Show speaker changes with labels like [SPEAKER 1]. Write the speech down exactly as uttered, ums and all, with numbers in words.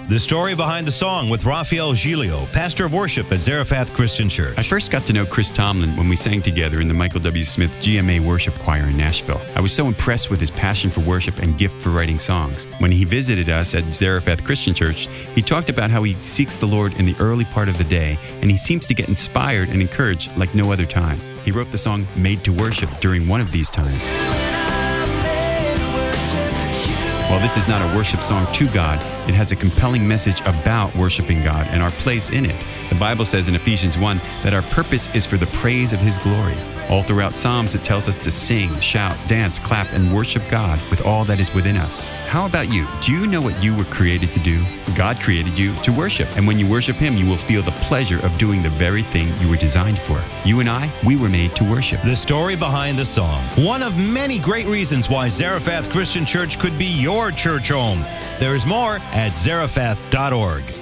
[SPEAKER 1] The story behind the song with Raphael Giglio, pastor of worship at Zarephath Christian Church.
[SPEAKER 2] I first got to know Chris Tomlin when we sang together in the Michael W. Smith G M A Worship Choir in Nashville. I was so impressed with his passion for worship and gift for writing songs. When he visited us at Zarephath Christian Church, he talked about how he seeks the Lord in the early part of the day, and he seems to get inspired and encouraged like no other time. He wrote the song Made to Worship during one of these times. While this is not a worship song to God, it has a compelling message about worshiping God and our place in it. The Bible says in Ephesians one that our purpose is for the praise of His glory. All throughout Psalms, it tells us to sing, shout, dance, clap, and worship God with all that is within us. How about you? Do you know what you were created to do? God created you to worship, and when you worship Him, you will feel the pleasure of doing the very thing you were designed for. You and I, we were made to worship.
[SPEAKER 1] The story behind the song. One of many great reasons why Zarephath Christian Church could be your church home. There is more at zarephath dot org.